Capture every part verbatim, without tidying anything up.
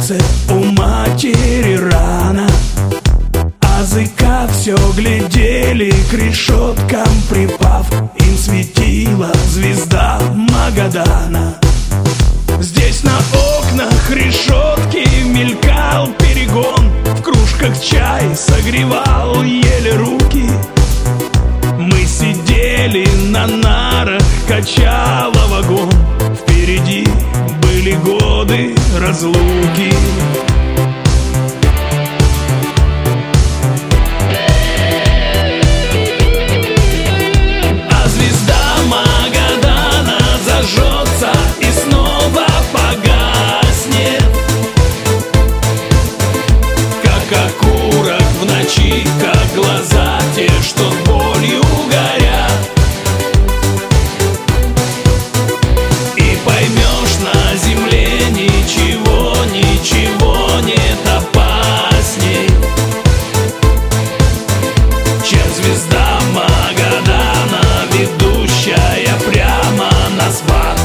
сердце у матери рана. Азыка все глядели к решеткам припав, им светила звезда Магадана. Здесь на окнах решетки мелькал перегон, в кружках чай согревал еле руки. Мы сидели на нарах, качало вагон, впереди были годы разлуки. А звезда Магадана зажжется и снова погаснет, как окурок в ночи, как глаза те, что болью горят. И поймешь, на земле ничего, ничего нет опасней, чем звезда Магадана, ведущая прямо на спад.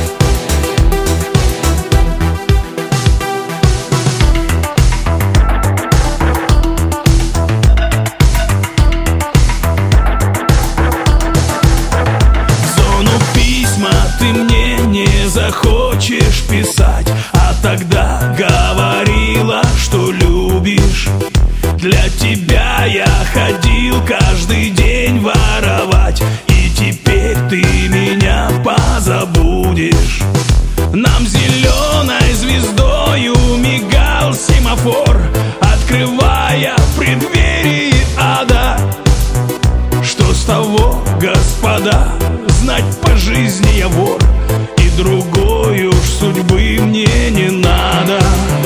Ты мне не захочешь писать, а тогда говорила, что любишь. Для тебя я ходил каждый день воровать, и теперь ты меня позабудешь. Нам зеленой звездою мигал семафор, открывая преддверие ада. Что с того, господа, знать по жизни я вор, и другой уж судьбы мне не надо.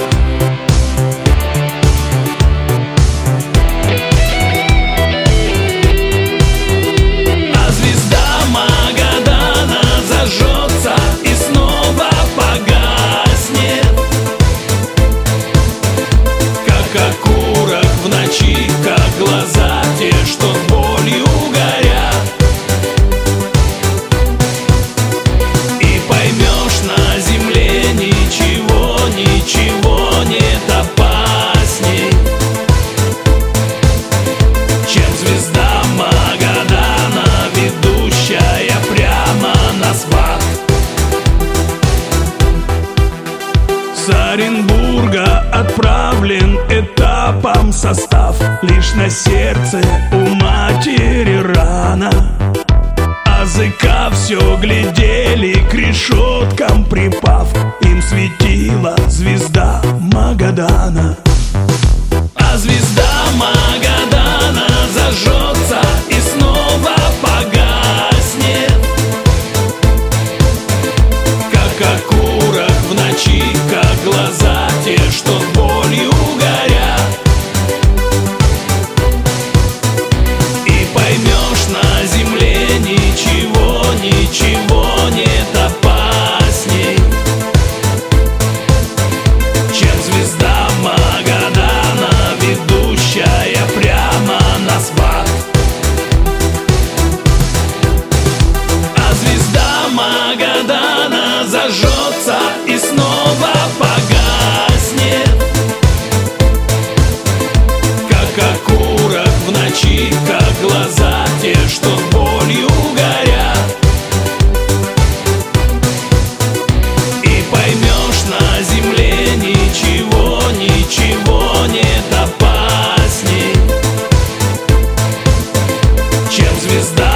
А звезда Магадана зажжется и снова погаснет, как окурок в ночи, как глаза те, что болью горят. И поймешь, на земле ничего, ничего нет опасней, чем звезда Магадана, ведущая прямо на спад. С Оренбурга отправлен этапом состав, лишь на сердце у матери рана. Азыка все глядели к решеткам припав, им светила звезда Магадана. А звезда Магадана зажжется и снова погаснет, как окурок в ночи, как глаза те, что болью горят. И поймешь, на земле ничего, ничего нет. Опасней, чем звезда